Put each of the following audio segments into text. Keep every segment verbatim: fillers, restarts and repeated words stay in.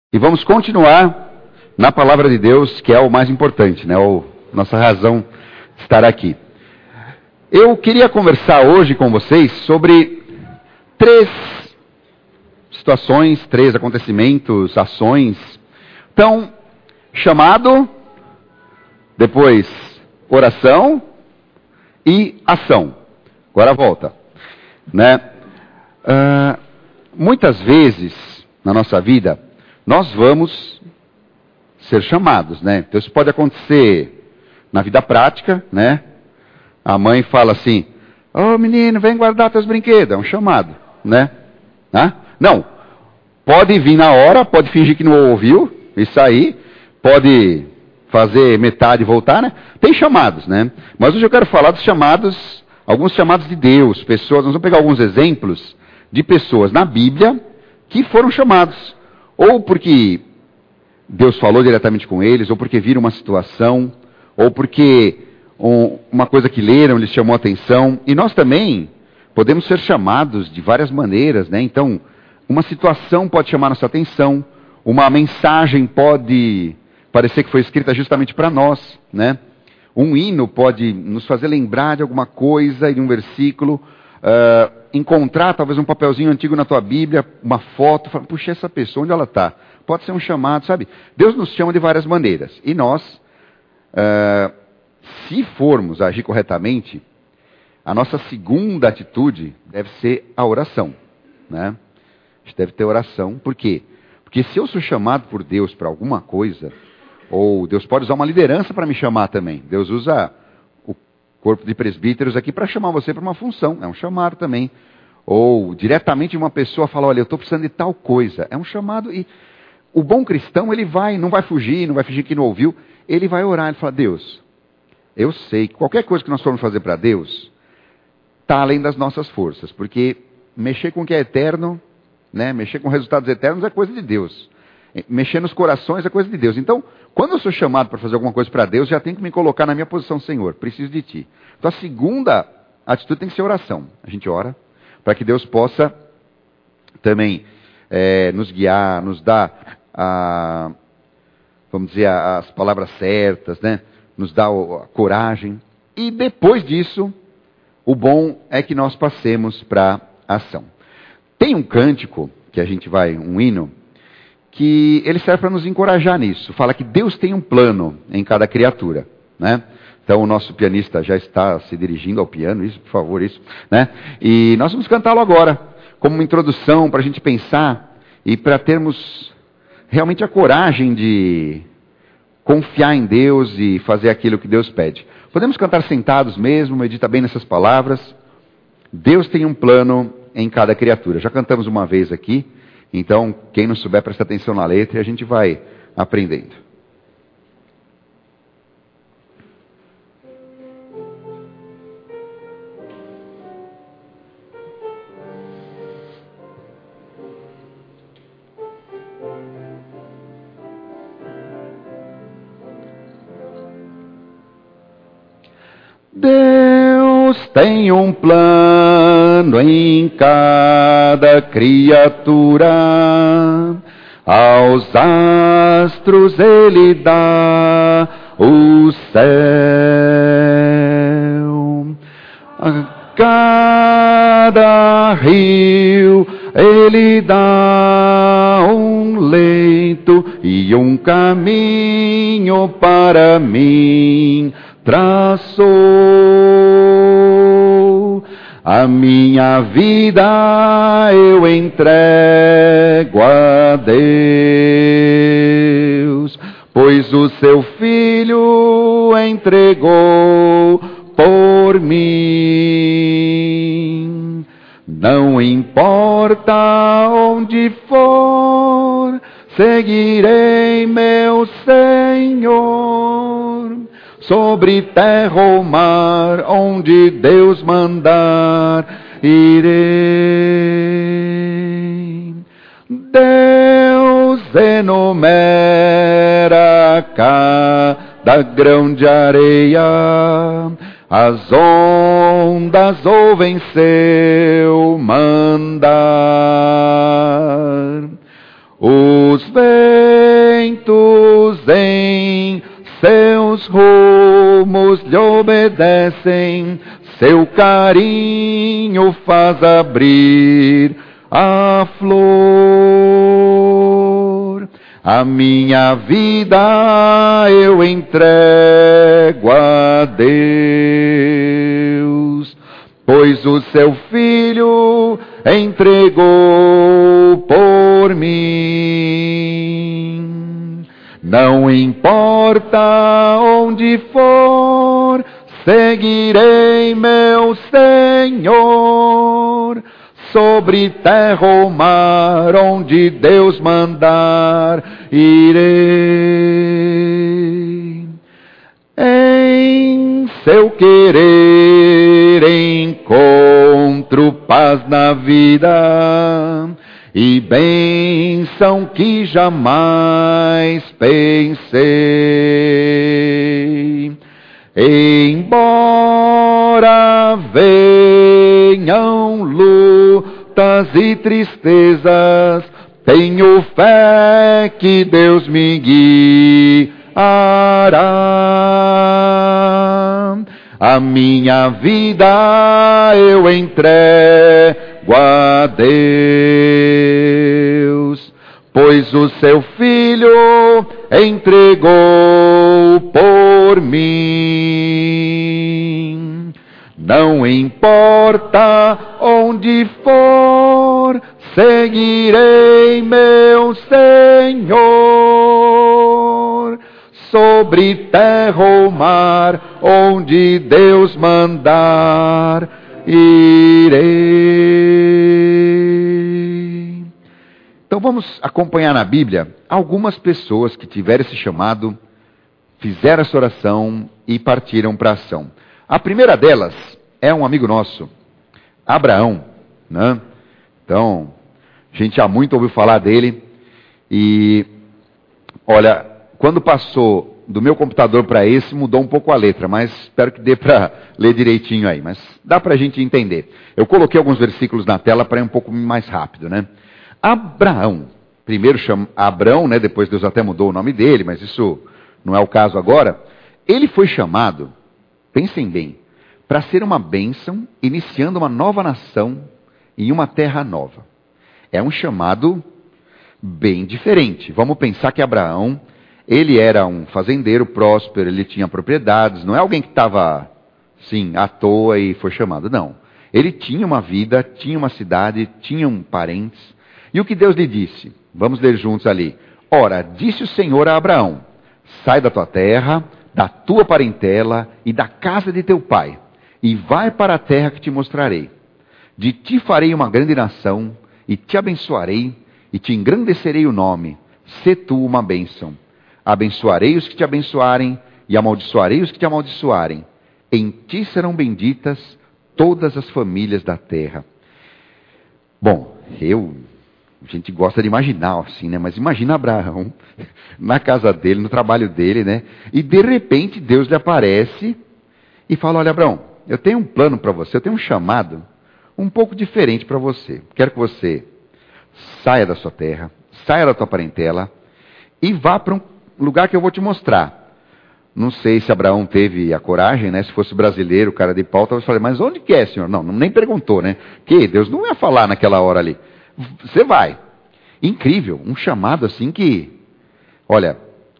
E vamos continuar na palavra de Deus, que é o mais importante, né? O, nossa razão de estar aqui. Eu queria conversar hoje com vocês sobre três situações, três acontecimentos, ações. Então, chamado, depois oração e ação. Agora volta, né? Uh, muitas vezes na nossa vida nós vamos ser chamados, né? Então isso pode acontecer na vida prática, né? A mãe fala assim: ô menino, vem guardar teus brinquedos. É um chamado, né? Hã? Não. Pode vir na hora, pode fingir que não ouviu e sair, pode fazer metade e voltar, né? Tem chamados, né? Mas hoje eu quero falar dos chamados, alguns chamados de Deus, pessoas. Nós vamos pegar alguns exemplos de pessoas na Bíblia que foram chamados, ou porque Deus falou diretamente com eles, ou porque viram uma situação, ou porque um, uma coisa que leram lhes chamou a atenção. E nós também podemos ser chamados de várias maneiras, né? Então, uma situação pode chamar nossa atenção, uma mensagem pode parecer que foi escrita justamente para nós, né? Um hino pode nos fazer lembrar de alguma coisa, de um versículo, uh, encontrar talvez um papelzinho antigo na tua Bíblia, uma foto, falar, puxa, essa pessoa, onde ela está? Pode ser um chamado, sabe? Deus nos chama de várias maneiras. E nós, uh, se formos agir corretamente, a nossa segunda atitude deve ser a oração, né? A gente deve ter oração. Por quê? Porque se eu sou chamado por Deus para alguma coisa, ou Deus pode usar uma liderança para me chamar também. Deus usa o corpo de presbíteros aqui para chamar você para uma função. É um chamado também. Ou diretamente uma pessoa fala, olha, eu estou precisando de tal coisa. É um chamado. E o bom cristão, ele vai, não vai fugir, não vai fingir que não ouviu. Ele vai orar, ele fala, Deus, eu sei que qualquer coisa que nós formos fazer para Deus está além das nossas forças. Porque mexer com o que é eterno, né, mexer com resultados eternos é coisa de Deus. Mexer nos corações é coisa de Deus. Então, quando eu sou chamado para fazer alguma coisa para Deus, já tenho que me colocar na minha posição, Senhor, preciso de Ti. Então, a segunda atitude tem que ser oração. A gente ora para que Deus possa também é, nos guiar, nos dar, a, vamos dizer, as palavras certas, né? Nos dar a coragem. E depois disso, o bom é que nós passemos para a ação. Tem um cântico que a gente vai, um hino, que ele serve para nos encorajar nisso. Fala que Deus tem um plano em cada criatura, né? Então o nosso pianista já está se dirigindo ao piano, isso, por favor, isso, né? E nós vamos cantá-lo agora, como uma introdução para a gente pensar e para termos realmente a coragem de confiar em Deus e fazer aquilo que Deus pede. Podemos cantar sentados mesmo, medita bem nessas palavras. Deus tem um plano em cada criatura. Já cantamos uma vez aqui. Então, quem não souber, presta atenção na letra e a gente vai aprendendo. Deus tem um plano em cada criatura, aos astros Ele dá o céu, a cada rio Ele dá um leito e um caminho para mim traçou. A minha vida eu entrego a Deus, pois o seu Filho entregou por mim. Não importa onde for, seguirei meu Senhor. Sobre terra ou mar, onde Deus mandar, irei. Deus enumera cada grão de areia, as ondas ouvem seu mandar. Os ventos Meus rumos lhe obedecem, seu carinho faz abrir a flor. A minha vida eu entrego a Deus, pois o seu Filho entregou por mim. Não importa onde for, seguirei meu Senhor. Sobre terra ou mar, onde Deus mandar, irei. Em seu querer encontro paz na vida e bênção que jamais pensei. Embora venham lutas e tristezas, tenho fé que Deus me guiará. A minha vida eu entrego a Deus, pois o seu Filho entregou por mim. Não importa onde for, seguirei meu Senhor. Sobre terra ou mar, onde Deus mandar, irei. Então vamos acompanhar na Bíblia algumas pessoas que tiveram esse chamado, fizeram essa oração e partiram para a ação. A primeira delas é um amigo nosso, Abraão, né? Então, a gente já muito ouviu falar dele e, olha, quando passou do meu computador para esse, mudou um pouco a letra, mas espero que dê para ler direitinho aí, mas dá para a gente entender. Eu coloquei alguns versículos na tela para ir um pouco mais rápido, né? Abraão, primeiro chama Abrão, né? Depois Deus até mudou o nome dele, mas isso não é o caso agora. Ele foi chamado, pensem bem, para ser uma bênção, iniciando uma nova nação em uma terra nova. É um chamado bem diferente. Vamos pensar que Abraão, ele era um fazendeiro próspero, ele tinha propriedades, não é alguém que estava, sim, à toa e foi chamado, não. Ele tinha uma vida, tinha uma cidade, tinha parentes. E o que Deus lhe disse? Vamos ler juntos ali. Ora, disse o Senhor a Abraão, sai da tua terra, da tua parentela e da casa de teu pai, e vai para a terra que te mostrarei. De ti farei uma grande nação, e te abençoarei, e te engrandecerei o nome. Sê tu uma bênção. Abençoarei os que te abençoarem, e amaldiçoarei os que te amaldiçoarem. Em ti serão benditas todas as famílias da terra. Bom, eu... A gente gosta de imaginar assim, né? Mas imagina Abraão, na casa dele, no trabalho dele, né? E de repente Deus lhe aparece e fala, olha Abraão, eu tenho um plano para você, eu tenho um chamado um pouco diferente para você. Quero que você saia da sua terra, saia da tua parentela e vá para um lugar que eu vou te mostrar. Não sei se Abraão teve a coragem, né? Se fosse brasileiro, o cara de pau, talvez falei, mas onde que é, senhor? Não, nem perguntou, né? Que Deus não ia falar naquela hora ali. Você vai. Incrível, um chamado assim que, olha,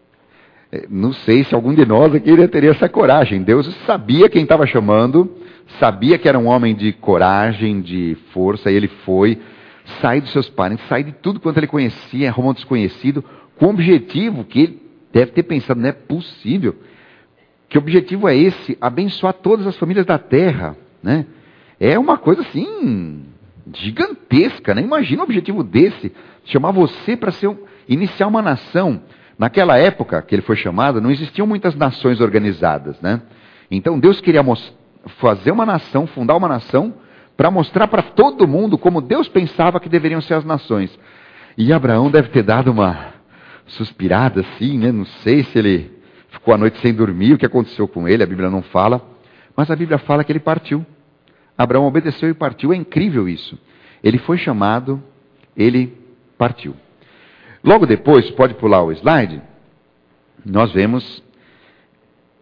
não sei se algum de nós aqui teria essa coragem. Deus sabia quem estava chamando, sabia que era um homem de coragem, de força, e ele foi, sai dos seus parentes, sai de tudo quanto ele conhecia, arruma um desconhecido, com o objetivo que ele deve ter pensado, não é possível. Que objetivo é esse? Abençoar todas as famílias da terra, né? É uma coisa assim... gigantesca, né? Imagina um objetivo desse, chamar você para ser um, iniciar uma nação. Naquela época que ele foi chamado, não existiam muitas nações organizadas, né? Então Deus queria fazer uma nação, fundar uma nação, para mostrar para todo mundo como Deus pensava que deveriam ser as nações. E Abraão deve ter dado uma suspirada assim, né? Não sei se ele ficou a noite sem dormir, o que aconteceu com ele, a Bíblia não fala, mas a Bíblia fala que ele partiu. Abraão obedeceu e partiu. É incrível isso. Ele foi chamado, ele partiu. Logo depois, pode pular o slide, nós vemos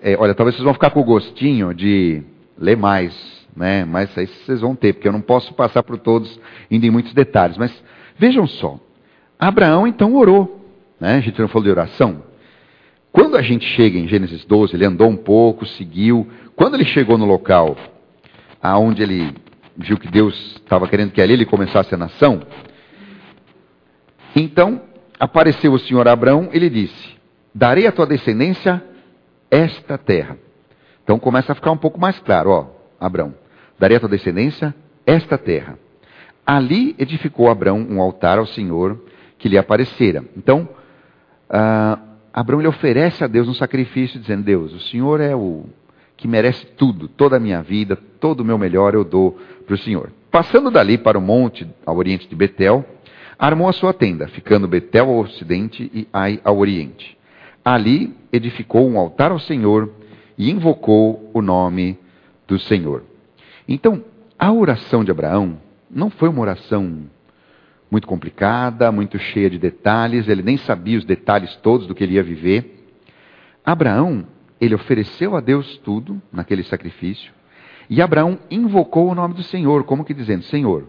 é, olha, talvez vocês vão ficar com o gostinho de ler mais, né? Mas aí vocês vão ter, porque eu não posso passar por todos, indo em muitos detalhes. Mas vejam só, Abraão então orou, né? A gente não falou de oração. Quando a gente chega em Gênesis doze, ele andou um pouco, seguiu. Quando ele chegou no local aonde ele viu que Deus estava querendo que ali ele começasse a nação, então apareceu o Senhor a Abraão, ele disse: darei à tua descendência esta terra. Então começa a ficar um pouco mais claro, ó, Abraão, darei à tua descendência esta terra. Ali edificou Abraão um altar ao Senhor que lhe aparecera. Então, ah, Abraão ele oferece a Deus um sacrifício, dizendo: Deus, o Senhor é o que merece tudo, toda a minha vida, todo o meu melhor eu dou para o Senhor. Passando dali para o monte ao oriente de Betel, armou a sua tenda, ficando Betel ao ocidente e Ai ao oriente. Ali edificou um altar ao Senhor e invocou o nome do Senhor. Então, a oração de Abraão não foi uma oração muito complicada, muito cheia de detalhes, ele nem sabia os detalhes todos do que ele ia viver. Abraão, ele ofereceu a Deus tudo naquele sacrifício, e Abraão invocou o nome do Senhor, como que dizendo: Senhor,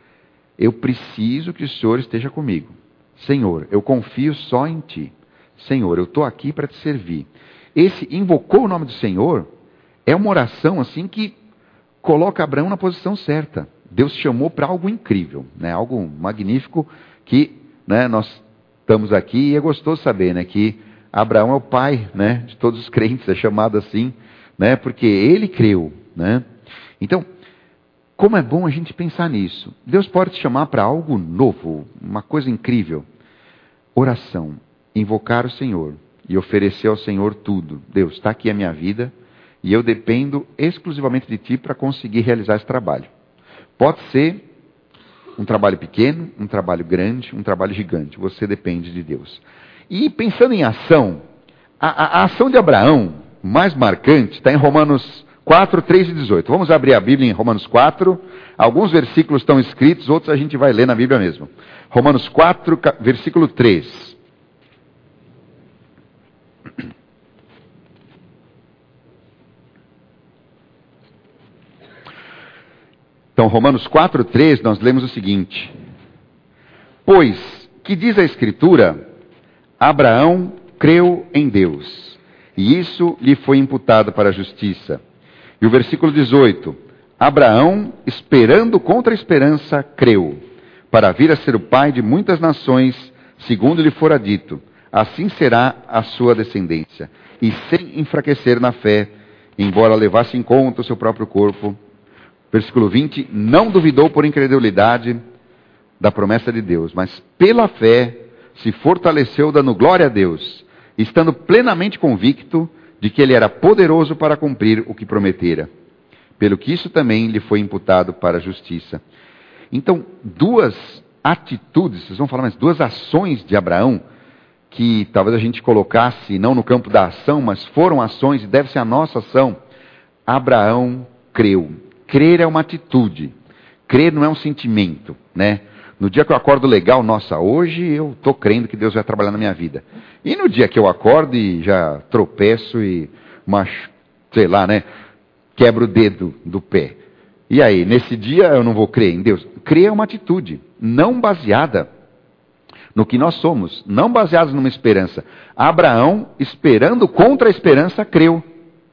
eu preciso que o Senhor esteja comigo. Senhor, eu confio só em Ti. Senhor, eu estou aqui para Te servir. Esse invocou o nome do Senhor é uma oração assim que coloca Abraão na posição certa. Deus chamou para algo incrível, né? Algo magnífico que, né, nós estamos aqui, e é gostoso saber, né, que Abraão é o pai, né, de todos os crentes, é chamado assim, né, porque ele creu, né? Então, como é bom a gente pensar nisso. Deus pode te chamar para algo novo, uma coisa incrível. Oração, invocar o Senhor e oferecer ao Senhor tudo. Deus, está aqui a minha vida e eu dependo exclusivamente de Ti para conseguir realizar esse trabalho. Pode ser um trabalho pequeno, um trabalho grande, um trabalho gigante. Você depende de Deus. E pensando em ação, a, a, a ação de Abraão, mais marcante, está em Romanos quatro, três e dezoito. Vamos abrir a Bíblia em Romanos quatro. Alguns versículos estão escritos, outros a gente vai ler na Bíblia mesmo. Romanos quatro, versículo três. Então, Romanos quatro, três, nós lemos o seguinte: pois, que diz a Escritura, Abraão creu em Deus, e isso lhe foi imputado para a justiça. E o versículo dezoito, Abraão, esperando contra a esperança, creu, para vir a ser o pai de muitas nações, segundo lhe fora dito, assim será a sua descendência. E sem enfraquecer na fé, embora levasse em conta o seu próprio corpo, versículo vinte, não duvidou por incredulidade da promessa de Deus, mas pela fé se fortaleceu dando glória a Deus, estando plenamente convicto de que ele era poderoso para cumprir o que prometera. Pelo que isso também lhe foi imputado para a justiça. Então, duas atitudes, vocês vão falar, mas duas ações de Abraão, que talvez a gente colocasse não no campo da ação, mas foram ações e deve ser a nossa ação. Abraão creu. Crer é uma atitude. Crer não é um sentimento, né? No dia que eu acordo legal, nossa, hoje eu estou crendo que Deus vai trabalhar na minha vida. E no dia que eu acordo e já tropeço e, macho, sei lá, né, quebro o dedo do pé. E aí, nesse dia eu não vou crer em Deus? Crer é uma atitude, não baseada no que nós somos, não baseada numa esperança. Abraão, esperando contra a esperança, creu.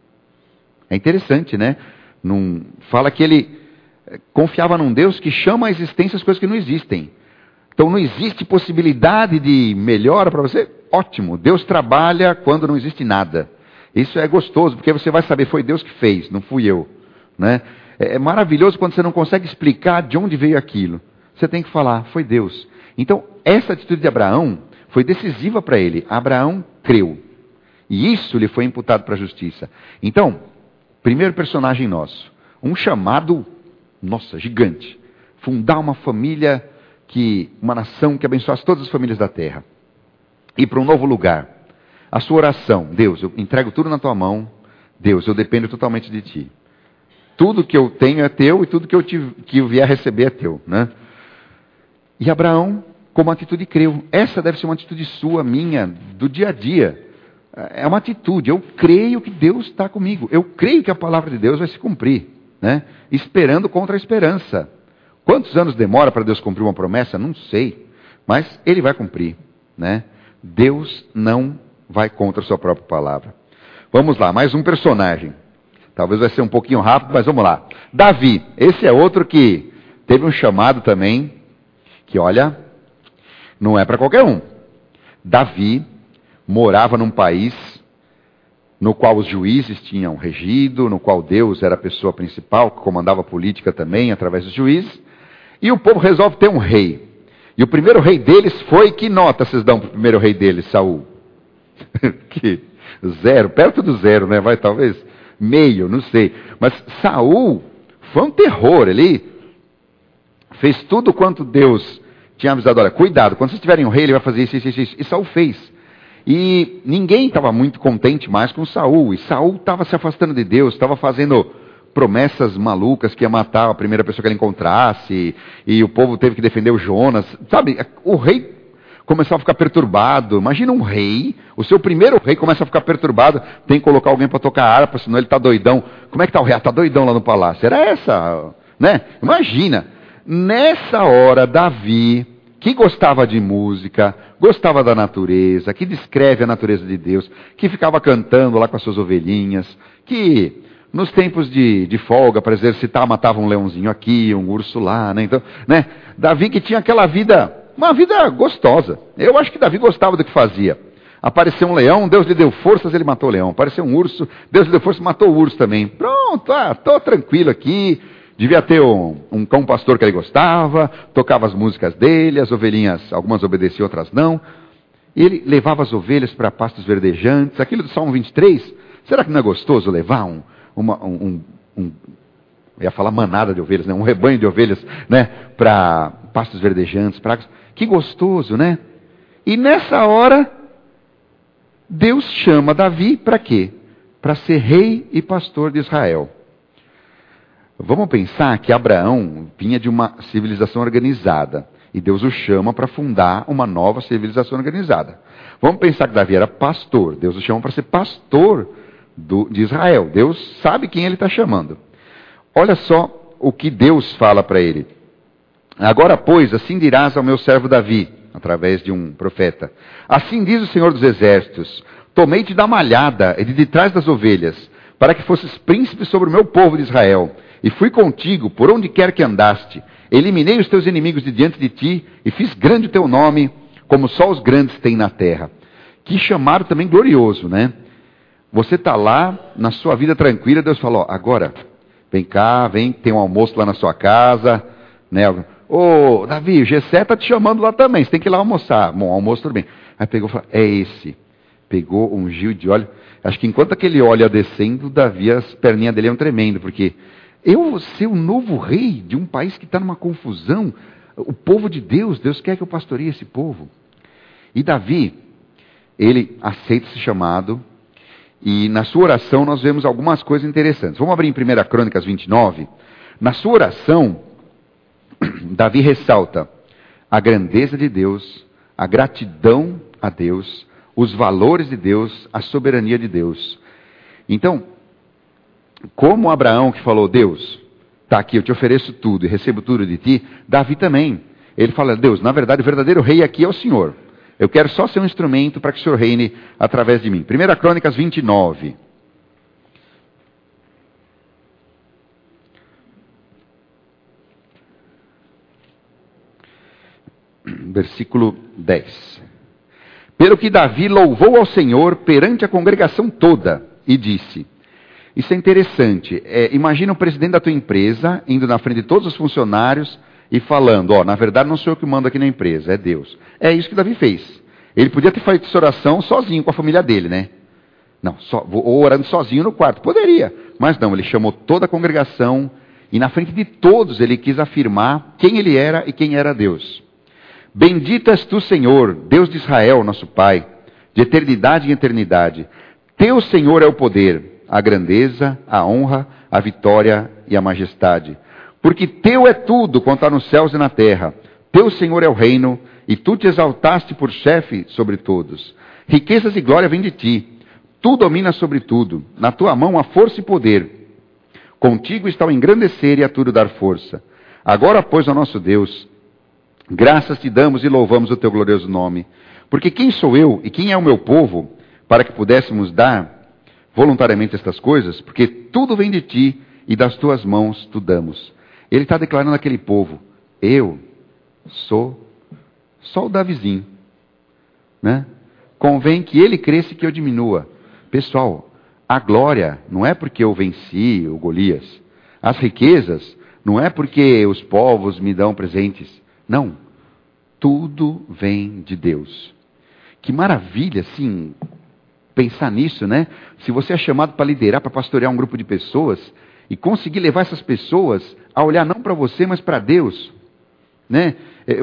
É interessante, né? Num, fala que ele confiava num Deus que chama à existência as coisas que não existem. Então não existe possibilidade de melhora para você? Ótimo, Deus trabalha quando não existe nada. Isso é gostoso, porque você vai saber, foi Deus que fez, não fui eu, né? É maravilhoso quando você não consegue explicar de onde veio aquilo. Você tem que falar, foi Deus. Então, essa atitude de Abraão foi decisiva para ele. Abraão creu. E isso lhe foi imputado para a justiça. Então, primeiro personagem nosso, um chamado, nossa, gigante. Fundar uma família, que, uma nação que abençoasse todas as famílias da terra. Ir para um novo lugar. A sua oração, Deus, eu entrego tudo na tua mão. Deus, eu dependo totalmente de ti. Tudo que eu tenho é teu e tudo que eu, te, que eu vier a receber é teu, né? E Abraão, como atitude, creu. Essa deve ser uma atitude sua, minha, do dia a dia. É uma atitude. Eu creio que Deus está comigo. Eu creio que a palavra de Deus vai se cumprir. Né? Esperando contra a esperança. Quantos anos demora para Deus cumprir uma promessa? Não sei. Mas Ele vai cumprir. Né? Deus não vai contra a sua própria palavra. Vamos lá, mais um personagem. Talvez vai ser um pouquinho rápido, mas vamos lá. Davi. Esse é outro que teve um chamado também. Que olha, não é para qualquer um. Davi morava num país no qual os juízes tinham regido, no qual Deus era a pessoa principal, que comandava a política também, através dos juízes, e o povo resolve ter um rei. E o primeiro rei deles foi, que nota vocês dão para o primeiro rei deles, Saul? Que zero, perto do zero, né? Vai, talvez meio, não sei. Mas Saul foi um terror, ele fez tudo quanto Deus tinha avisado. Olha, cuidado, quando vocês tiverem um rei, ele vai fazer isso, isso, isso, isso. E Saul fez. E ninguém estava muito contente mais com Saul. E Saul estava se afastando de Deus, estava fazendo promessas malucas que ia matar a primeira pessoa que ele encontrasse. E o povo teve que defender o Jonas. Sabe, o rei começou a ficar perturbado. Imagina um rei, o seu primeiro rei começa a ficar perturbado. Tem que colocar alguém para tocar harpa, senão ele está doidão. Como é que está o rei? Está doidão lá no palácio. Era essa, né? Imagina. Nessa hora, Davi, que gostava de música, gostava da natureza, que descreve a natureza de Deus, que ficava cantando lá com as suas ovelhinhas, que nos tempos de, de folga, para exercitar, matava um leãozinho aqui, um urso lá, né? Então, né? Davi que tinha aquela vida, uma vida gostosa. Eu acho que Davi gostava do que fazia. Apareceu um leão, Deus lhe deu forças, ele matou o leão. Apareceu um urso, Deus lhe deu forças, matou o urso também. Pronto, ah, tô tranquilo aqui. Devia ter um, um cão pastor que ele gostava, tocava as músicas dele, as ovelhinhas, algumas obedeciam, outras não. E ele levava as ovelhas para pastos verdejantes. Aquilo do Salmo vinte e três, será que não é gostoso levar um, uma, um, um, um eu ia falar manada de ovelhas, né? Um rebanho de ovelhas, né? Para pastos verdejantes, pragas. Que gostoso, né? E nessa hora, Deus chama Davi para quê? Para ser rei e pastor de Israel. Vamos pensar que Abraão vinha de uma civilização organizada. E Deus o chama para fundar uma nova civilização organizada. Vamos pensar que Davi era pastor. Deus o chama para ser pastor do, de Israel. Deus sabe quem ele está chamando. Olha só o que Deus fala para ele. Agora, pois, assim dirás ao meu servo Davi, através de um profeta. Assim diz o Senhor dos Exércitos: tomei-te da malhada e de, de trás das ovelhas, para que fosses príncipe sobre o meu povo de Israel. E fui contigo por onde quer que andaste. Eliminei os teus inimigos de diante de ti e fiz grande o teu nome, como só os grandes têm na terra. Que chamado também glorioso, né? Você está lá, na sua vida tranquila, Deus falou: agora, vem cá, vem, tem um almoço lá na sua casa, né? Ô, Davi, o Gessé está te chamando lá também, você tem que ir lá almoçar. Bom, almoço tudo bem. Aí pegou e falou: é esse. Pegou um gil de óleo. Acho que enquanto aquele óleo ia descendo, Davi, as perninhas dele iam tremendo, porque eu vou ser o novo rei de um país que está numa confusão. O povo de Deus, Deus quer que eu pastoreie esse povo. E Davi, ele aceita esse chamado. E na sua oração nós vemos algumas coisas interessantes. Vamos abrir em primeira Crônicas vinte e nove. Na sua oração, Davi ressalta a grandeza de Deus, a gratidão a Deus, os valores de Deus, a soberania de Deus. Então, como Abraão que falou: Deus, está aqui, eu te ofereço tudo e recebo tudo de ti, Davi também. Ele fala: Deus, na verdade o verdadeiro rei aqui é o Senhor. Eu quero só ser um instrumento para que o Senhor reine através de mim. primeira Crônicas vinte e nove. Versículo dez. Pelo que Davi louvou ao Senhor perante a congregação toda e disse... Isso é interessante. É, imagina o presidente da tua empresa indo na frente de todos os funcionários e falando: ó, na verdade não sou eu que mando aqui na empresa, é Deus. É isso que Davi fez. Ele podia ter feito essa oração sozinho com a família dele, né? Não, só, ou orando sozinho no quarto. Poderia, mas não, ele chamou toda a congregação e na frente de todos ele quis afirmar quem ele era e quem era Deus. Bendito és tu, Senhor, Deus de Israel, nosso Pai, de eternidade em eternidade. Teu, Senhor, é o poder, a grandeza, a honra, a vitória e a majestade. Porque teu é tudo quanto há nos céus e na terra. Teu, Senhor, é o reino, e tu te exaltaste por chefe sobre todos. Riquezas e glória vêm de ti, Tu dominas sobre tudo. Na tua mão há força e poder. Contigo está o engrandecer e a tudo dar força. Agora, pois, ó nosso Deus, graças te damos e louvamos o teu glorioso nome. Porque quem sou eu e quem é o meu povo para que pudéssemos dar voluntariamente estas coisas? Porque tudo vem de ti e das tuas mãos tu damos. Ele está declarando àquele povo, eu sou só o Davizinho, né? Convém que ele cresça e que eu diminua. Pessoal, a glória não é porque eu venci o Golias. As riquezas não é porque os povos me dão presentes. Não. Tudo vem de Deus. Que maravilha, assim, pensar nisso, né? Se você é chamado para liderar, para pastorear um grupo de pessoas e conseguir levar essas pessoas a olhar não para você, mas para Deus, né? Eu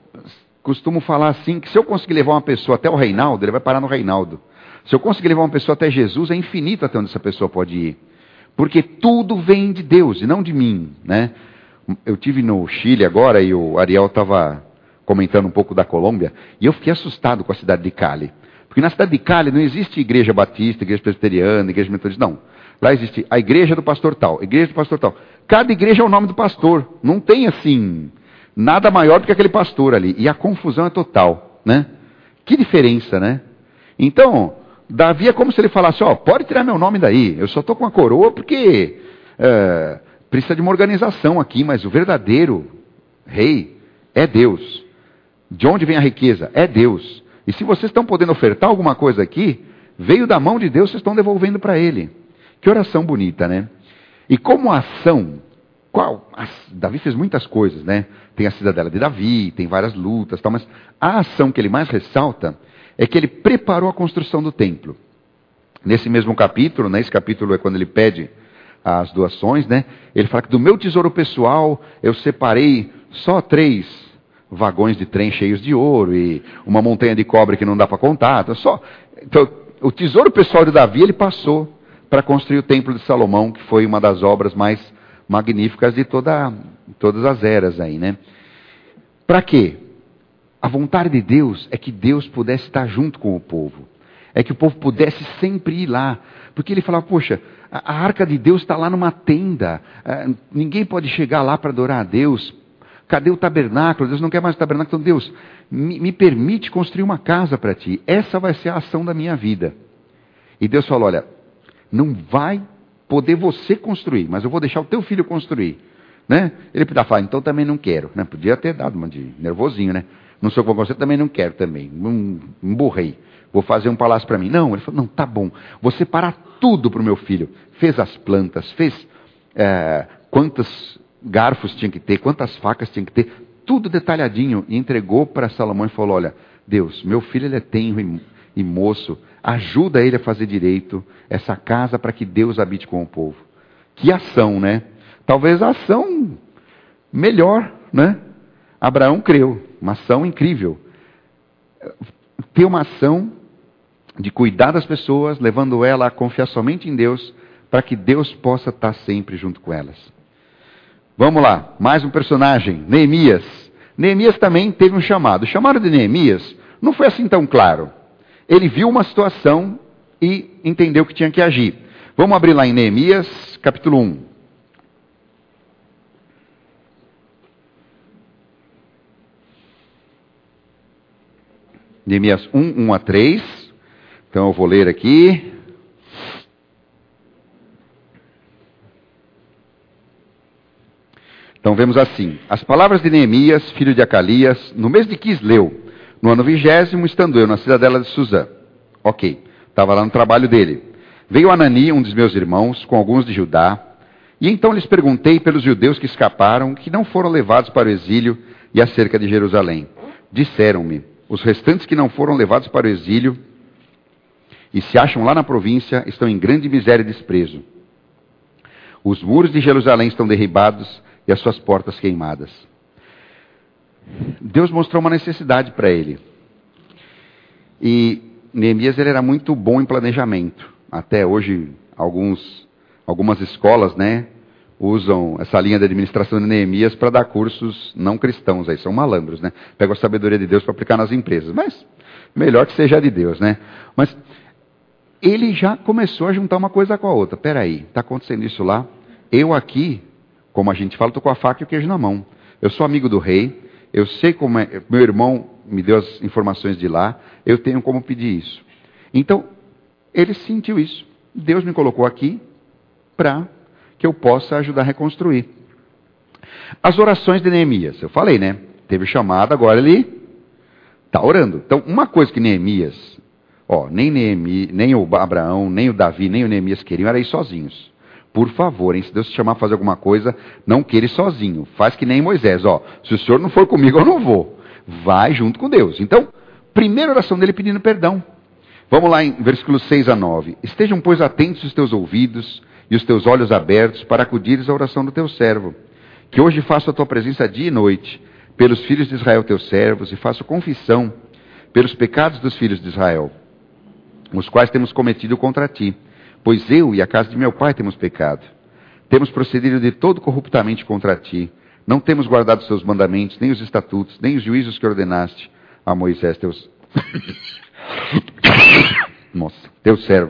costumo falar assim, que se eu conseguir levar uma pessoa até o Reinaldo, ele vai parar no Reinaldo. Se eu conseguir levar uma pessoa até Jesus, é infinito até onde essa pessoa pode ir. Porque tudo vem de Deus e não de mim, né? Eu tive no Chile agora e o Ariel estava comentando um pouco da Colômbia, e eu fiquei assustado com a cidade de Cali. Porque na cidade de Cali não existe igreja batista, igreja presbiteriana, igreja metodista, não. Lá existe a igreja do pastor tal, a igreja do pastor tal. Cada igreja é o nome do pastor. Não tem assim, nada maior do que aquele pastor ali. E a confusão é total, né? Que diferença, né? Então, Davi é como se ele falasse, ó, pode tirar meu nome daí. Eu só estou com a coroa porque é, precisa de uma organização aqui, mas o verdadeiro rei é Deus. De onde vem a riqueza? É Deus. E se vocês estão podendo ofertar alguma coisa aqui, veio da mão de Deus, vocês estão devolvendo para Ele. Que oração bonita, né? E como ação, qual? Davi fez muitas coisas, né? Tem a cidadela de Davi, tem várias lutas, tal, mas a ação que ele mais ressalta é que ele preparou a construção do templo. Nesse mesmo capítulo, né? Esse capítulo é quando ele pede as doações, né? Ele fala que do meu tesouro pessoal eu separei só três vagões de trem cheios de ouro e uma montanha de cobre que não dá para contar. Então, só, então, o tesouro pessoal de Davi ele passou para construir o templo de Salomão, que foi uma das obras mais magníficas de toda, todas as eras aí, né? Para quê? A vontade de Deus é que Deus pudesse estar junto com o povo. É que o povo pudesse sempre ir lá. Porque ele falava, poxa, a, a arca de Deus está lá numa tenda. Uh, ninguém pode chegar lá para adorar a Deus. Cadê o tabernáculo? Deus não quer mais o tabernáculo. Então, Deus, me, me permite construir uma casa para ti. Essa vai ser a ação da minha vida. E Deus falou, olha, não vai poder você construir, mas eu vou deixar o teu filho construir. Né? Ele podia falar, então também não quero. Né? Podia ter dado uma de nervosinho, né? Não sou com você, também não quero também. Um, emburrei. Vou fazer um palácio para mim. Não, ele falou, não, tá bom. Vou separar tudo para o meu filho. Fez as plantas, fez é, quantos garfos tinha que ter, quantas facas tinha que ter, tudo detalhadinho. E entregou para Salomão e falou, olha, Deus, meu filho ele é tenro e, e moço, ajuda ele a fazer direito essa casa para que Deus habite com o povo. Que ação, né? Talvez a ação melhor, né? Abraão creu, uma ação incrível. Ter uma ação de cuidar das pessoas, levando ela a confiar somente em Deus, para que Deus possa estar sempre junto com elas. Vamos lá, mais um personagem, Neemias. Neemias também teve um chamado. O chamado de Neemias não foi assim tão claro. Ele viu uma situação e entendeu que tinha que agir. Vamos abrir lá em Neemias, capítulo um. Neemias um, um a três. Então eu vou ler aqui. Então vemos assim. As palavras de Neemias, filho de Acalias, no mês de Quisleu, no ano vigésimo, estando eu na cidadela de Suzã. Ok, estava lá no trabalho dele. Veio Anani, um dos meus irmãos, com alguns de Judá, e então lhes perguntei pelos judeus que escaparam, que não foram levados para o exílio e acerca de Jerusalém. Disseram-me, os restantes que não foram levados para o exílio e se acham lá na província, estão em grande miséria e desprezo. Os muros de Jerusalém estão derribados e as suas portas queimadas. Deus mostrou uma necessidade para ele. E Neemias ele era muito bom em planejamento. Até hoje, alguns, algumas escolas, né, usam essa linha de administração de Neemias para dar cursos não cristãos. Aí são malandros, né? Pegam a sabedoria de Deus para aplicar nas empresas. Mas melhor que seja de Deus, né? Mas ele já começou a juntar uma coisa com a outra. Peraí, está acontecendo isso lá? Eu aqui, como a gente fala, estou com a faca e o queijo na mão. Eu sou amigo do rei, eu sei como é, meu irmão me deu as informações de lá, eu tenho como pedir isso. Então, ele sentiu isso. Deus me colocou aqui para que eu possa ajudar a reconstruir. As orações de Neemias, eu falei, né? Teve chamada, agora ele está orando. Então, uma coisa que Neemias, ó, nem, Neemi, nem o Abraão, nem o Davi, nem o Neemias queriam, era ir sozinhos. Por favor, hein? Se Deus te chamar a fazer alguma coisa, não queira ir sozinho. Faz que nem Moisés, ó. Se o senhor não for comigo, eu não vou. Vai junto com Deus. Então, primeira oração dele pedindo perdão. Vamos lá em versículos seis a nove. Estejam, pois, atentos os teus ouvidos e os teus olhos abertos para acudires à oração do teu servo, que hoje faço a tua presença dia e noite, pelos filhos de Israel teus servos, e faço confissão pelos pecados dos filhos de Israel, os quais temos cometido contra ti, pois eu e a casa de meu pai temos pecado. Temos procedido de todo corruptamente contra ti, não temos guardado os teus mandamentos, nem os estatutos, nem os juízos que ordenaste a Moisés, teus... Nossa, teu servo.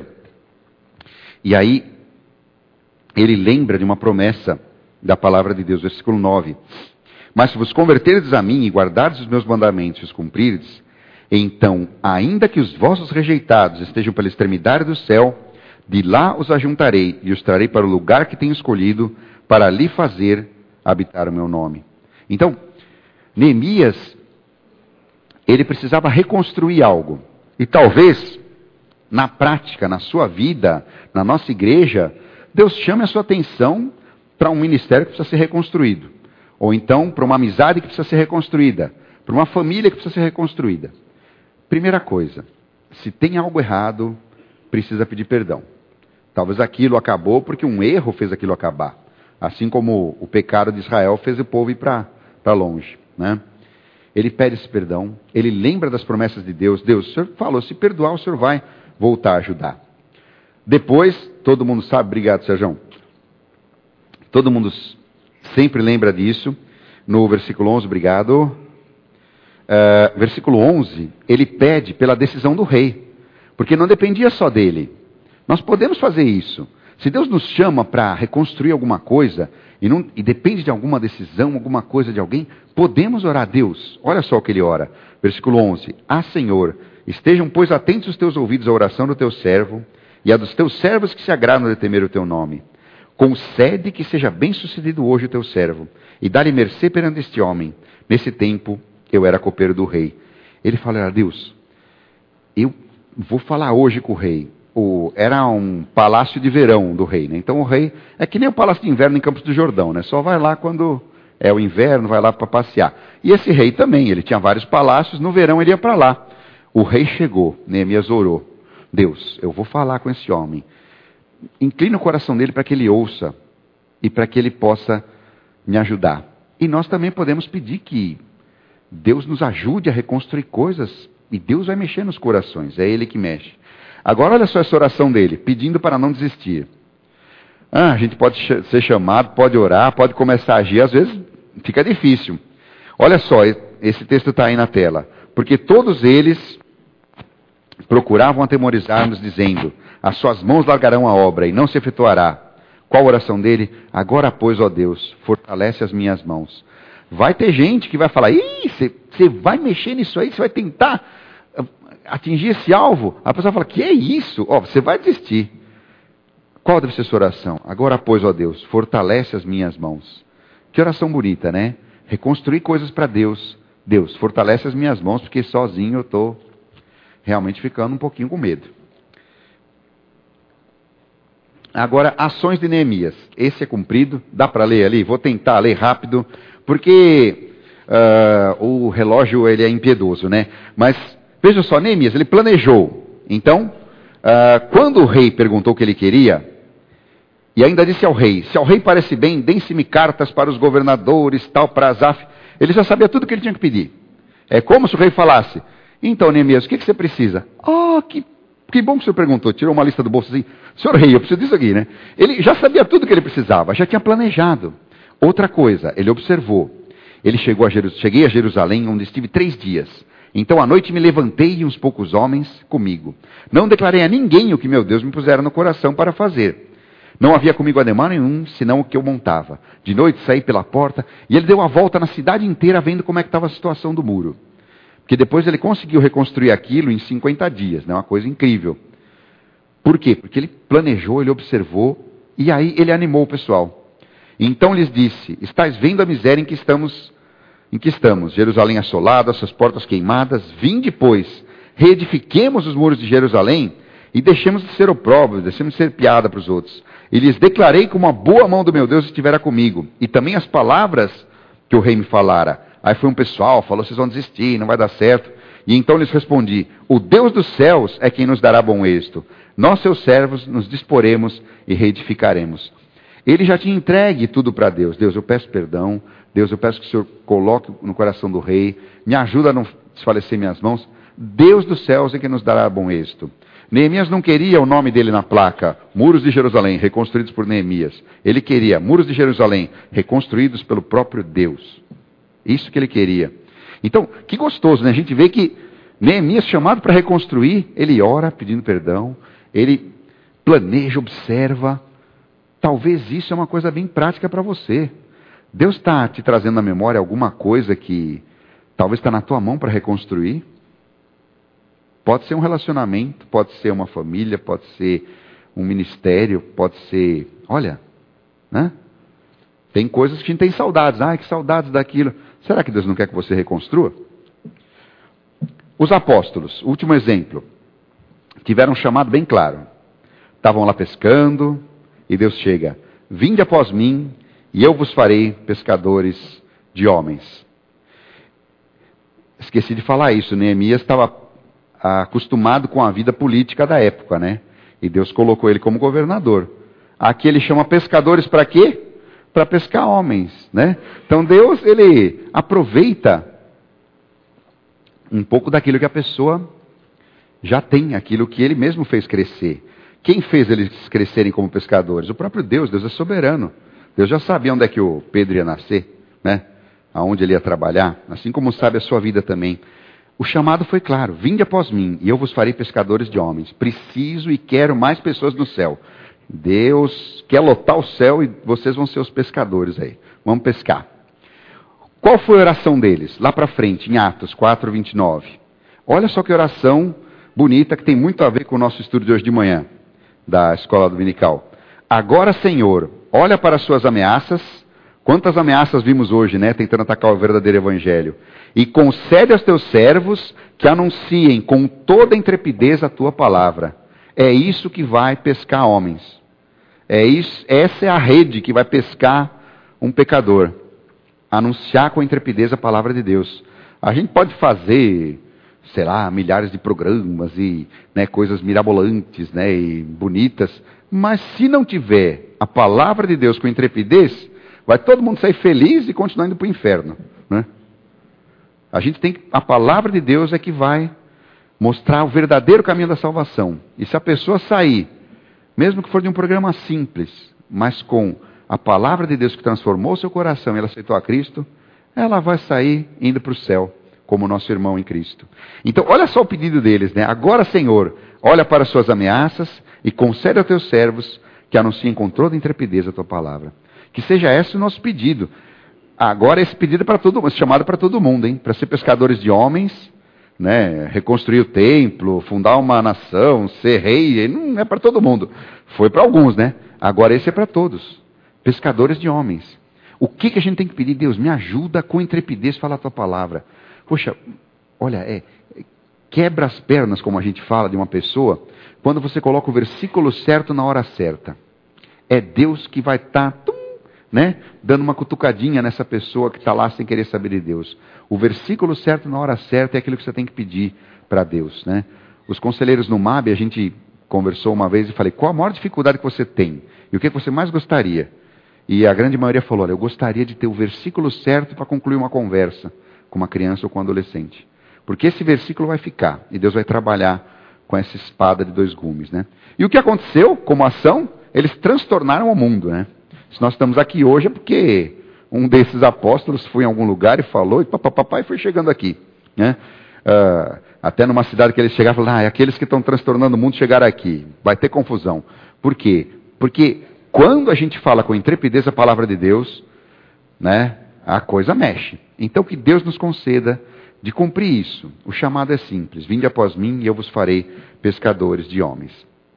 E aí, ele lembra de uma promessa da palavra de Deus, versículo nove. Mas se vos converterdes a mim e guardardes os meus mandamentos e os cumprirdes, então, ainda que os vossos rejeitados estejam pela extremidade do céu, de lá os ajuntarei e os trarei para o lugar que tenho escolhido, para ali fazer habitar o meu nome. Então, Neemias, ele precisava reconstruir algo. E talvez, na prática, na sua vida, na nossa igreja, Deus chame a sua atenção para um ministério que precisa ser reconstruído. Ou então, para uma amizade que precisa ser reconstruída. Para uma família que precisa ser reconstruída. Primeira coisa, se tem algo errado, precisa pedir perdão. Talvez aquilo acabou porque um erro fez aquilo acabar. Assim como o pecado de Israel fez o povo ir para longe, né? Ele pede esse perdão, ele lembra das promessas de Deus. Deus, o Senhor falou, se perdoar, o Senhor vai voltar a ajudar. Depois, todo mundo sabe, obrigado, Sérgio. Todo mundo sempre lembra disso. No versículo onze, obrigado. Uh, versículo onze, ele pede pela decisão do rei. Porque não dependia só dele. Nós podemos fazer isso. Se Deus nos chama para reconstruir alguma coisa, e, não, e depende de alguma decisão, alguma coisa de alguém, podemos orar a Deus. Olha só o que ele ora. Versículo onze. Ah, Senhor, estejam, pois, atentos os teus ouvidos à oração do teu servo, e a dos teus servos que se agradam de temer o teu nome. Concede que seja bem sucedido hoje o teu servo, e dá-lhe mercê perante este homem. Nesse tempo, eu era copeiro do rei. Ele fala a Deus, eu vou falar hoje com o rei. O, era um palácio de verão do rei, né? Então o rei é que nem o palácio de inverno em Campos do Jordão, né? Só vai lá quando é o inverno, vai lá para passear. E esse rei também, ele tinha vários palácios, no verão ele ia para lá. O rei chegou, Neemias orou. Deus, eu vou falar com esse homem. Inclina o coração dele para que ele ouça e para que ele possa me ajudar. E nós também podemos pedir que Deus nos ajude a reconstruir coisas e Deus vai mexer nos corações, é Ele que mexe. Agora olha só essa oração dele, pedindo para não desistir. Ah, a gente pode ser chamado, pode orar, pode começar a agir, às vezes fica difícil. Olha só, esse texto está aí na tela. Porque todos eles procuravam atemorizar-nos, dizendo, as suas mãos largarão a obra e não se efetuará. Qual a oração dele? Agora, pois, ó Deus, fortalece as minhas mãos. Vai ter gente que vai falar, ih, você vai mexer nisso aí, você vai tentar atingir esse alvo. A pessoa fala, que é isso? Ó, você vai desistir. Qual deve ser sua oração? Agora, pois, ó Deus, fortalece as minhas mãos. Que oração bonita, né? Reconstruir coisas para Deus. Deus, fortalece as minhas mãos, porque sozinho eu estou realmente ficando um pouquinho com medo. Agora, ações de Neemias. Esse é cumprido, dá para ler ali? Vou tentar ler rápido, porque uh, o relógio ele é impiedoso, né? Mas, veja só, Neemias, ele planejou. Então, uh, quando o rei perguntou o que ele queria, e ainda disse ao rei, se ao rei parece bem, deem-se-me cartas para os governadores, tal, para Asaf. Ele já sabia tudo o que ele tinha que pedir. É como se o rei falasse, então, Neemias, o que, que você precisa? Ah, oh, que, que bom que o senhor perguntou. Tirou uma lista do bolso assim, senhor rei, eu preciso disso aqui, né? Ele já sabia tudo o que ele precisava, já tinha planejado. Outra coisa, ele observou. Ele chegou a Jerusalém, cheguei a Jerusalém, onde estive três dias. Então à noite me levantei e uns poucos homens comigo. Não declarei a ninguém o que meu Deus me pusera no coração para fazer. Não havia comigo ademar nenhum, senão o que eu montava. De noite saí pela porta e ele deu a volta na cidade inteira vendo como é que estava a situação do muro. Porque depois ele conseguiu reconstruir aquilo em cinquenta dias, né? Uma coisa incrível. Por quê? Porque ele planejou, ele observou e aí ele animou o pessoal. Então lhes disse, estáis vendo a miséria em que estamos, em que estamos, Jerusalém assolada, suas portas queimadas, vinde, pois, reedifiquemos os muros de Jerusalém e deixemos de ser opróbrios, deixemos de ser piada para os outros. E lhes declarei como a boa mão do meu Deus estivera comigo, e também as palavras que o rei me falara. Aí foi um pessoal, falou, vocês vão desistir, não vai dar certo. E então lhes respondi, o Deus dos céus é quem nos dará bom êxito. Nós, seus servos, nos disporemos e reedificaremos. Ele já tinha entregue tudo para Deus. Deus, eu peço perdão. Deus, eu peço que o Senhor coloque no coração do rei. Me ajuda a não desfalecer minhas mãos. Deus dos céus é quem nos dará bom êxito. Neemias não queria o nome dele na placa, Muros de Jerusalém, reconstruídos por Neemias. Ele queria Muros de Jerusalém, reconstruídos pelo próprio Deus. Isso que ele queria. Então, que gostoso, né? A gente vê que Neemias, chamado para reconstruir, ele ora pedindo perdão, ele planeja, observa. Talvez isso é uma coisa bem prática para você. Deus está te trazendo na memória alguma coisa que talvez está na tua mão para reconstruir. Pode ser um relacionamento, pode ser uma família, pode ser um ministério, pode ser... Olha, né? Tem coisas que a gente tem saudades. Ai, que saudades daquilo. Será que Deus não quer que você reconstrua? Os apóstolos, último exemplo, tiveram um chamado bem claro. Estavam lá pescando e Deus chega. Vinde após mim e eu vos farei pescadores de homens. Esqueci de falar isso. Neemias estava acostumado com a vida política da época, né? E Deus colocou ele como governador. Aqui ele chama pescadores para quê? Para pescar homens, né? Então Deus, ele aproveita um pouco daquilo que a pessoa já tem, aquilo que ele mesmo fez crescer. Quem fez eles crescerem como pescadores? O próprio Deus. Deus é soberano. Deus já sabia onde é que o Pedro ia nascer, né? Aonde ele ia trabalhar, assim como sabe a sua vida também. O chamado foi claro, vinde após mim, e eu vos farei pescadores de homens. Preciso e quero mais pessoas no céu. Deus quer lotar o céu e vocês vão ser os pescadores aí. Vamos pescar. Qual foi a oração deles? Lá para frente, em Atos quatro, vinte e nove. Olha só que oração bonita que tem muito a ver com o nosso estudo de hoje de manhã, da escola dominical. Agora, Senhor, olha para as suas ameaças. Quantas ameaças vimos hoje, né? Tentando atacar o verdadeiro evangelho. E concede aos teus servos que anunciem com toda intrepidez a tua palavra. É isso que vai pescar homens. É isso, essa é a rede que vai pescar um pecador. Anunciar com intrepidez a palavra de Deus. A gente pode fazer, sei lá, milhares de programas e né, coisas mirabolantes, né, e bonitas. Mas se não tiver a palavra de Deus com intrepidez, vai todo mundo sair feliz e continuar indo para o inferno, né? A gente tem que, a palavra de Deus é que vai mostrar o verdadeiro caminho da salvação. E se a pessoa sair, mesmo que for de um programa simples, mas com a palavra de Deus que transformou o seu coração e ela aceitou a Cristo, ela vai sair indo para o céu, como nosso irmão em Cristo. Então, olha só o pedido deles, né? Agora, Senhor, olha para as suas ameaças e concede aos teus servos que anunciem com toda intrepidez a tua palavra. Que seja esse o nosso pedido. Agora esse pedido é para todo mundo, chamado para todo mundo, hein? Para ser pescadores de homens, né? Reconstruir o templo, fundar uma nação, ser rei, não é para todo mundo. Foi para alguns, né? Agora esse é para todos. Pescadores de homens. O que, que a gente tem que pedir? Deus, me ajuda com intrepidez a falar a tua palavra. Poxa, olha, é, quebra as pernas, como a gente fala de uma pessoa, quando você coloca o versículo certo na hora certa. É Deus que vai estar... Tá, né? Dando uma cutucadinha nessa pessoa que está lá sem querer saber de Deus. O versículo certo na hora certa é aquilo que você tem que pedir para Deus, né? Os conselheiros no M A B, a gente conversou uma vez e falei, qual a maior dificuldade que você tem? E o que você mais gostaria? E a grande maioria falou, olha, eu gostaria de ter o versículo certo para concluir uma conversa com uma criança ou com um adolescente. Porque esse versículo vai ficar e Deus vai trabalhar com essa espada de dois gumes, né? E o que aconteceu como ação? Eles transtornaram o mundo, né? Se nós estamos aqui hoje é porque um desses apóstolos foi em algum lugar e falou, e papai foi chegando aqui, né? uh, até numa cidade que eles chegaram e falaram, ah, aqueles que estão transtornando o mundo chegaram aqui, vai ter confusão. Por quê? Porque quando a gente fala com intrepidez a palavra de Deus, né, a coisa mexe. Então que Deus nos conceda de cumprir isso. O chamado é simples, vinde após mim e eu vos farei pescadores de homens.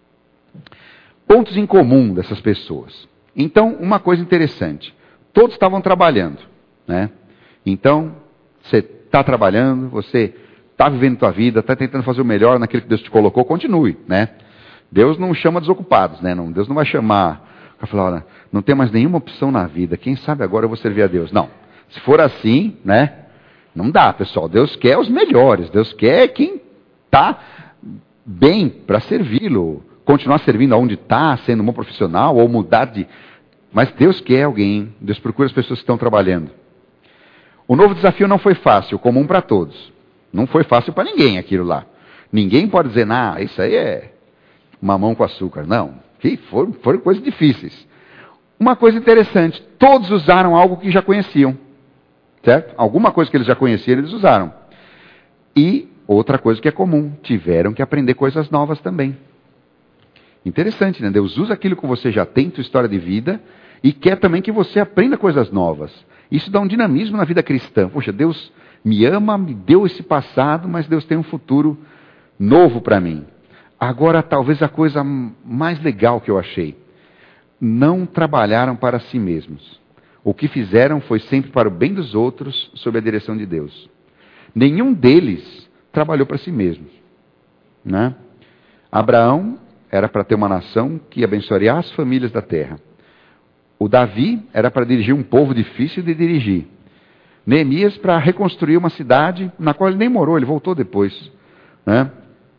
Pontos em comum dessas pessoas. Então, uma coisa interessante, todos estavam trabalhando, né? Então, você está trabalhando, você está vivendo a tua vida, está tentando fazer o melhor naquilo que Deus te colocou, continue, né? Deus não chama desocupados, né? Não, Deus não vai chamar, vai falar, olha, não tem mais nenhuma opção na vida, quem sabe agora eu vou servir a Deus. Não, se for assim, né? Não dá, pessoal. Deus quer os melhores, Deus quer quem está bem para servi-lo, continuar servindo aonde está, sendo um bom profissional, ou mudar de... Mas Deus quer alguém, Deus procura as pessoas que estão trabalhando. O novo desafio não foi fácil, comum para todos. Não foi fácil para ninguém aquilo lá. Ninguém pode dizer, nah, isso aí é mamão com açúcar. Não, foram, foram coisas difíceis. Uma coisa interessante, todos usaram algo que já conheciam. Certo? Alguma coisa que eles já conheciam, eles usaram. E outra coisa que é comum, tiveram que aprender coisas novas também. Interessante, né? Deus usa aquilo que você já tem, tua história de vida, e quer também que você aprenda coisas novas. Isso dá um dinamismo na vida cristã. Poxa, Deus me ama, me deu esse passado, mas Deus tem um futuro novo para mim. Agora, talvez a coisa mais legal que eu achei. Não trabalharam para si mesmos. O que fizeram foi sempre para o bem dos outros, sob a direção de Deus. Nenhum deles trabalhou para si mesmo, né? Abraão era para ter uma nação que abençoaria as famílias da terra. O Davi era para dirigir um povo difícil de dirigir. Neemias para reconstruir uma cidade na qual ele nem morou, ele voltou depois, né?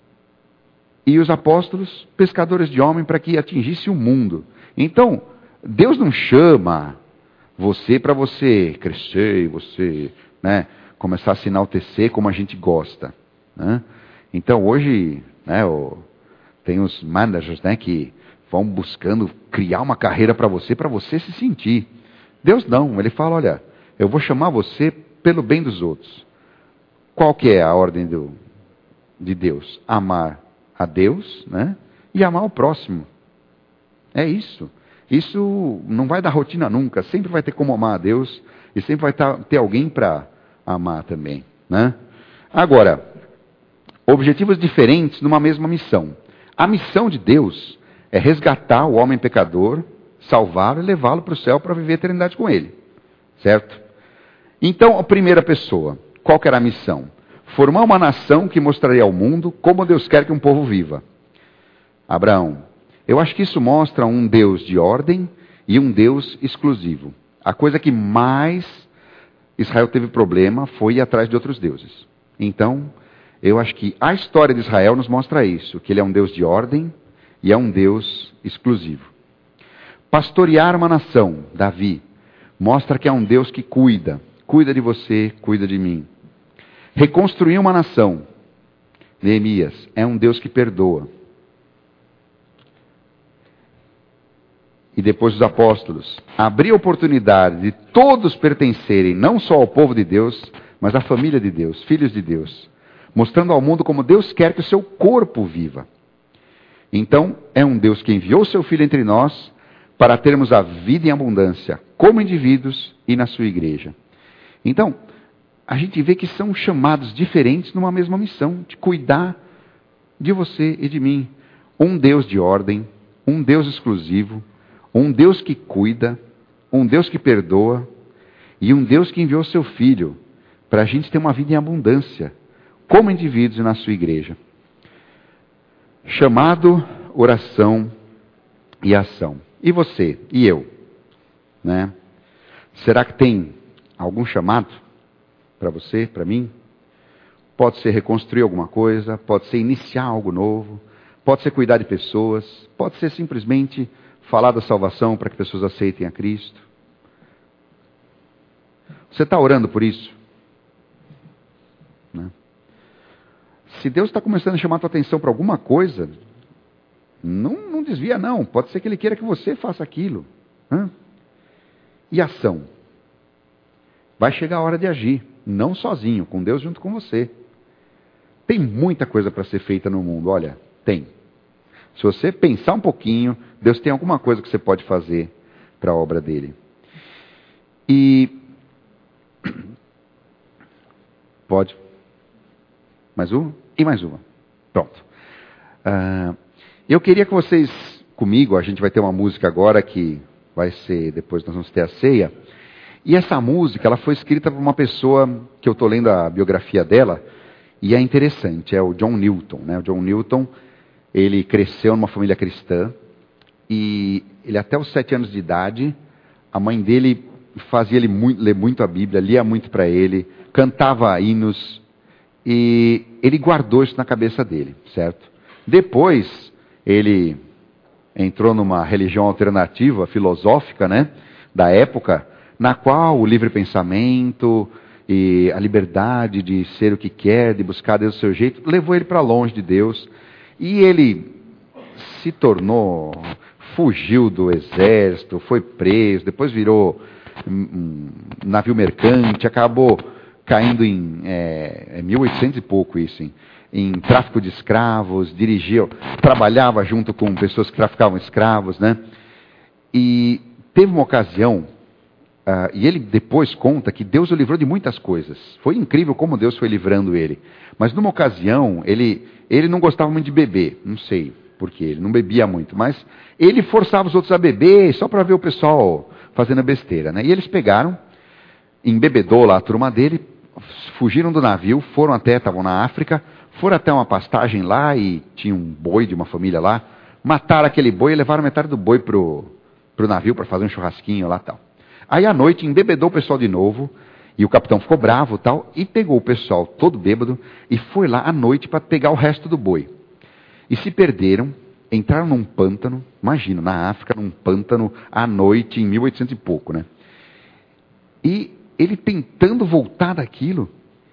E os apóstolos, pescadores de homem, para que atingisse o mundo. Então, Deus não chama você para você crescer, você, né, começar a se enaltecer como a gente gosta, né? Então hoje, né, o, tem os managers, né, que vão buscando criar uma carreira para você, para você se sentir. Deus não, ele fala, olha, eu vou chamar você pelo bem dos outros. Qual que é a ordem do, de Deus? Amar a Deus, né, e amar o próximo. É isso. Isso não vai dar rotina nunca, sempre vai ter como amar a Deus e sempre vai ter alguém para amar também, né? Agora, objetivos diferentes numa mesma missão. A missão de Deus é resgatar o homem pecador, salvá-lo e levá-lo para o céu para viver a eternidade com ele, certo? Então, a primeira pessoa, qual que era a missão? Formar uma nação que mostraria ao mundo como Deus quer que um povo viva. Abraão. Eu acho que isso mostra um Deus de ordem e um Deus exclusivo. A coisa que mais Israel teve problema foi ir atrás de outros deuses. Então, eu acho que a história de Israel nos mostra isso, que ele é um Deus de ordem e é um Deus exclusivo. Pastorear uma nação, Davi, mostra que é um Deus que cuida, cuida de você, cuida de mim. Reconstruir uma nação, Neemias, é um Deus que perdoa. E depois os apóstolos, abrir a oportunidade de todos pertencerem não só ao povo de Deus, mas à família de Deus, filhos de Deus, mostrando ao mundo como Deus quer que o seu corpo viva. Então, é um Deus que enviou o seu Filho entre nós para termos a vida em abundância, como indivíduos e na sua igreja. Então, a gente vê que são chamados diferentes numa mesma missão, de cuidar de você e de mim. Um Deus de ordem, um Deus exclusivo, um Deus que cuida, um Deus que perdoa e um Deus que enviou seu Filho para a gente ter uma vida em abundância, como indivíduos e na sua igreja. Chamado, oração e ação. E você? E eu? Né? Será que tem algum chamado para você, para mim? Pode ser reconstruir alguma coisa, pode ser iniciar algo novo, pode ser cuidar de pessoas, pode ser simplesmente falar da salvação para que pessoas aceitem a Cristo. Você está orando por isso? Né? Se Deus está começando a chamar a tua atenção para alguma coisa, não, não desvia não. Pode ser que Ele queira que você faça aquilo. Hã? E ação? Vai chegar a hora de agir. Não sozinho, com Deus junto com você. Tem muita coisa para ser feita no mundo, olha, tem. Se você pensar um pouquinho, Deus tem alguma coisa que você pode fazer para a obra dele. E... Pode. Mais uma? E mais uma. Pronto. Uh, eu queria que vocês, comigo, a gente vai ter uma música agora que vai ser, depois nós vamos ter a ceia. E essa música, ela foi escrita por uma pessoa que eu estou lendo a biografia dela, e é interessante, é o John Newton, né? O John Newton, ele cresceu numa família cristã, e ele até os sete anos de idade, a mãe dele fazia ele muito, ler muito a Bíblia, lia muito para ele, cantava hinos, e ele guardou isso na cabeça dele, certo? Depois, ele entrou numa religião alternativa, filosófica, né, da época, na qual o livre pensamento e a liberdade de ser o que quer, de buscar Deus do seu jeito, levou ele para longe de Deus. E ele se tornou, fugiu do exército, foi preso, depois virou um navio mercante, acabou caindo em é, mil e oitocentos e pouco isso, em, em tráfico de escravos, dirigia, trabalhava junto com pessoas que traficavam escravos, né? E teve uma ocasião, uh, e ele depois conta que Deus o livrou de muitas coisas. Foi incrível como Deus foi livrando ele. Mas numa ocasião, ele, ele não gostava muito de beber, não sei porquê, ele não bebia muito, mas ele forçava os outros a beber só para ver o pessoal fazendo besteira, né? E eles pegaram, embebedou lá a turma dele, fugiram do navio, foram até, estavam na África, foram até uma pastagem lá e tinha um boi de uma família lá, mataram aquele boi e levaram metade do boi pro, pro navio para fazer um churrasquinho lá e tal. Aí à noite embebedou o pessoal de novo, e o capitão ficou bravo tal, e pegou o pessoal todo bêbado e foi lá à noite para pegar o resto do boi. E se perderam, entraram num pântano, imagina, na África, num pântano, à noite, em mil e oitocentos e pouco, né? E ele tentando voltar daquilo,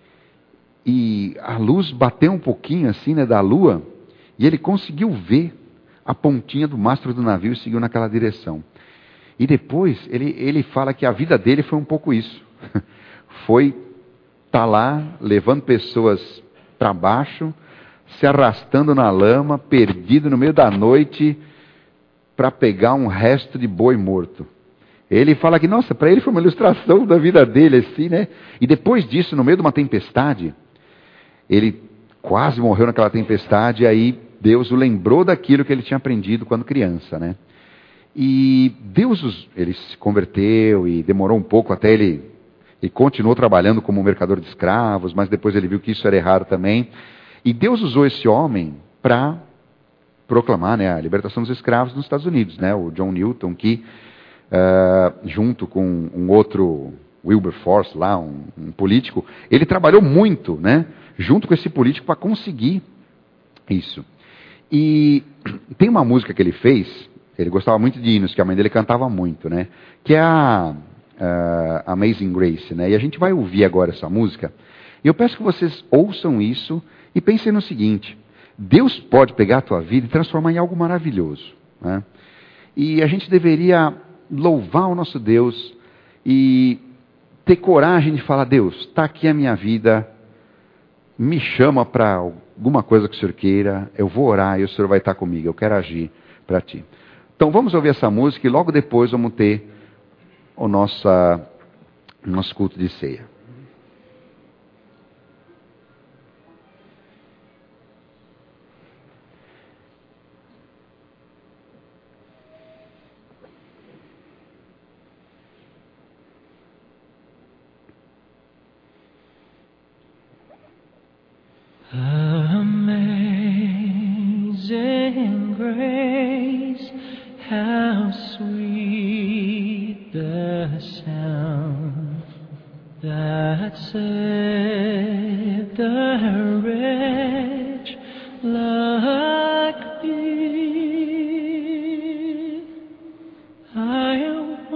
e a luz bateu um pouquinho assim, né, da lua, e ele conseguiu ver a pontinha do mastro do navio e seguiu naquela direção. E depois, ele, ele fala que a vida dele foi um pouco isso. Foi estar lá, levando pessoas para baixo, se arrastando na lama, perdido no meio da noite, para pegar um resto de boi morto. Ele fala que, nossa, para ele foi uma ilustração da vida dele, assim, né? E depois disso, no meio de uma tempestade, ele quase morreu naquela tempestade, e aí Deus o lembrou daquilo que ele tinha aprendido quando criança, né? E Deus, ele se converteu e demorou um pouco até ele, ele continuou trabalhando como mercador de escravos, mas depois ele viu que isso era errado também. E Deus usou esse homem para proclamar, né, a libertação dos escravos nos Estados Unidos, né? O John Newton, que uh, junto com um outro Wilberforce lá, um, um político, ele trabalhou muito, né, junto com esse político para conseguir isso. E tem uma música que ele fez, ele gostava muito de hinos, que a mãe dele cantava muito, né, que é a uh, Amazing Grace, né? E a gente vai ouvir agora essa música. E eu peço que vocês ouçam isso e pensem no seguinte: Deus pode pegar a tua vida e transformar em algo maravilhoso, né? E a gente deveria louvar o nosso Deus e ter coragem de falar: Deus, está aqui a minha vida, me chama para alguma coisa que o Senhor queira, eu vou orar e o Senhor vai estar comigo, eu quero agir para Ti. Então vamos ouvir essa música e logo depois vamos ter o nossa, nosso culto de ceia. Amazing grace, how sweet the sound that saved a wretch like me. I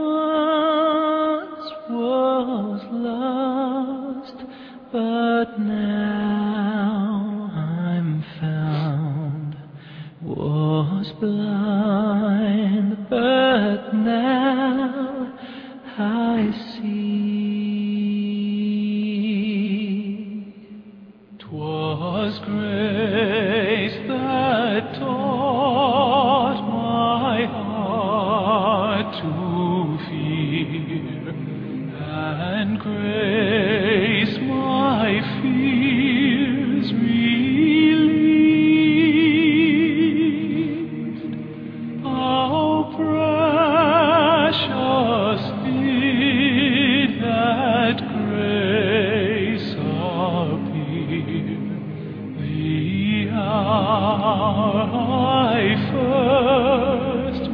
once was lost, but now I'm found. Was blind, but now I see. 'Twas I first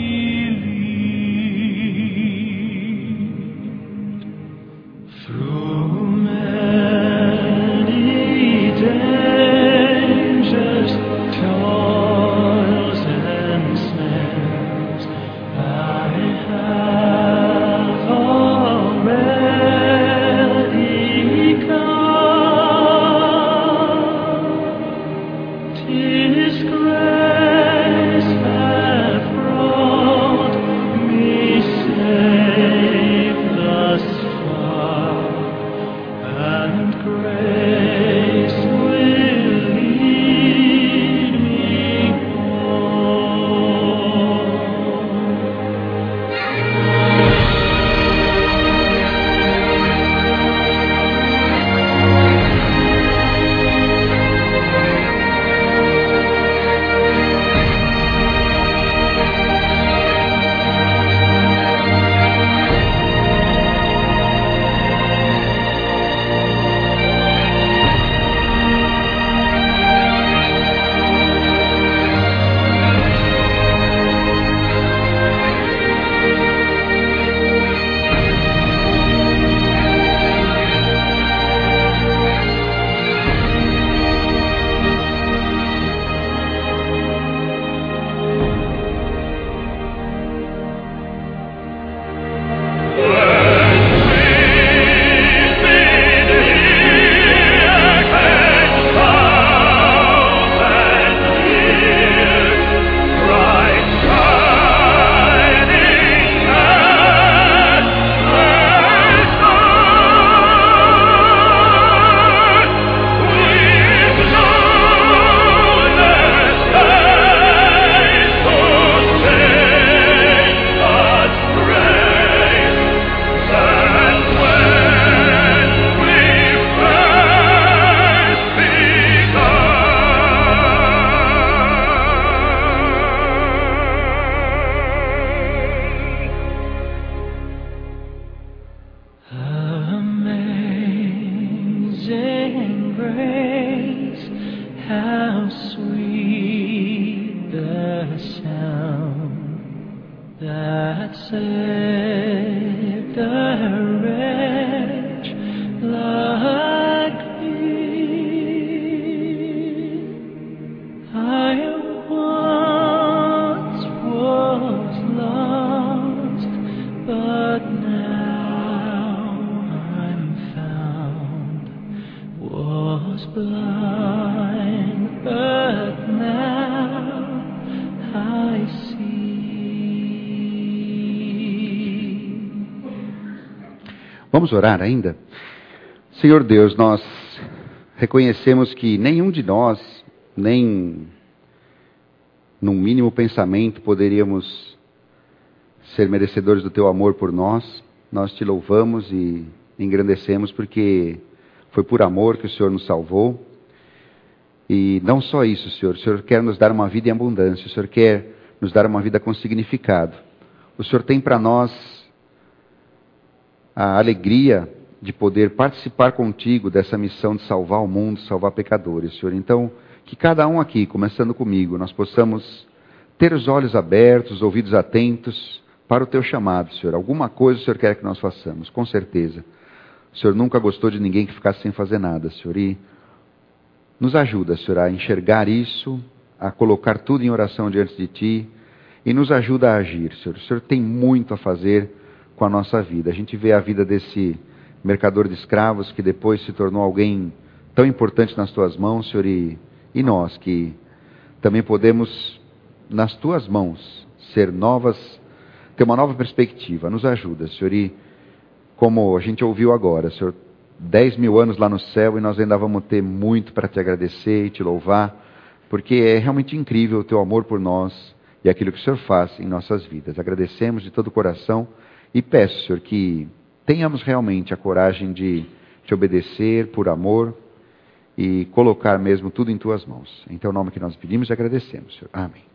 believed. Through many dangers, toils and snares, I have already come. 'Tis grace hath brought me safe thus far, and grace will lead me home. Amazing grace, how sweet the sound that saved a wretch like me. I once was lost, but now I'm found. Was blind, but now I see. Vamos orar ainda? Senhor Deus, nós reconhecemos que nenhum de nós, nem num mínimo pensamento, poderíamos ser merecedores do Teu amor por nós. Nós Te louvamos e engrandecemos porque foi por amor que o Senhor nos salvou. E não só isso, Senhor. O Senhor quer nos dar uma vida em abundância. O Senhor quer nos dar uma vida com significado. O Senhor tem para nós a alegria de poder participar contigo dessa missão de salvar o mundo, salvar pecadores, Senhor. Então, que cada um aqui, começando comigo, nós possamos ter os olhos abertos, os ouvidos atentos para o Teu chamado, Senhor. Alguma coisa o Senhor quer que nós façamos, com certeza. O Senhor nunca gostou de ninguém que ficasse sem fazer nada, Senhor. E nos ajuda, Senhor, a enxergar isso, a colocar tudo em oração diante de Ti, e nos ajuda a agir, Senhor. O Senhor tem muito a fazer com a nossa vida. A gente vê a vida desse mercador de escravos que depois se tornou alguém tão importante nas Tuas mãos, Senhor, e, e nós que também podemos, nas Tuas mãos, ser novas, ter uma nova perspectiva. Nos ajuda, Senhor, e como a gente ouviu agora, Senhor, dez mil anos lá no céu e nós ainda vamos ter muito para Te agradecer e Te louvar, porque é realmente incrível o Teu amor por nós e aquilo que o Senhor faz em nossas vidas. Agradecemos de todo o coração e peço, Senhor, que tenhamos realmente a coragem de Te obedecer por amor e colocar mesmo tudo em Tuas mãos. Em Teu nome que nós pedimos e agradecemos, Senhor. Amém.